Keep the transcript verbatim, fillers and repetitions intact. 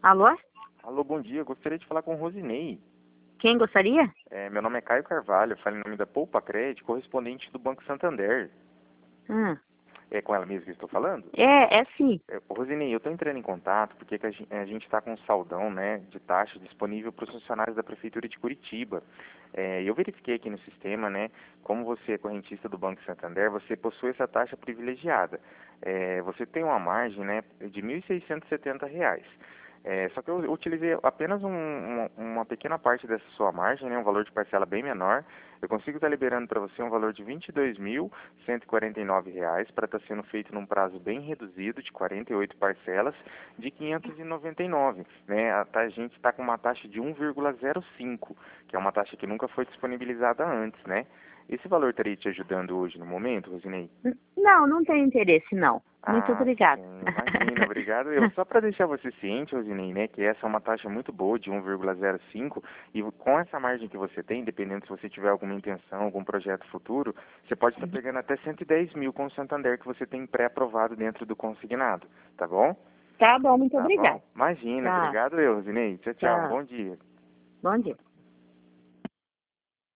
Alô? Alô, bom dia. Gostaria de falar com o Rosinei. Quem gostaria? É, meu nome é Caio Carvalho, falo em nome da Poupa Crédito, correspondente do Banco Santander. Hum. É com ela mesmo que eu estou falando? É, é sim. É, ô, Rosinei, eu estou entrando em contato porque que a gen- a gente está com um saldão, né, de taxa disponível para os funcionários da Prefeitura de Curitiba. É, eu verifiquei aqui no sistema, né, como você é correntista do Banco Santander, você possui essa taxa privilegiada. É, você tem uma margem, né, de mil seiscentos e setenta reais. É, só que eu utilizei apenas um- uma, uma pequena parte dessa sua margem, né, um valor de parcela bem menor. Eu consigo estar liberando para você um valor de vinte e dois mil cento e quarenta e nove reais para estar sendo feito num prazo bem reduzido de quarenta e oito parcelas de quinhentos e noventa e nove, né? A, ta- a gente está com uma taxa de um vírgula zero cinco, que é uma taxa que nunca foi disponibilizada antes, né? Esse valor estaria te ajudando hoje no momento, Rosinei? N- Não, não tenho interesse, não. Muito Ah, obrigada. sim, imagina, obrigado. Eu só para deixar você ciente, Rosinei, né, que essa é uma taxa muito boa de um vírgula zero cinco e com essa margem que você tem, dependendo se você tiver alguma intenção, algum projeto futuro, você pode estar pegando até cento e dez mil com o Santander que você tem pré-aprovado dentro do consignado, tá bom? Tá bom, muito Tá obrigada. bom? Imagina, Tá, obrigado eu, Rosinei. Tchau, tchau, um tá. bom dia. Bom dia.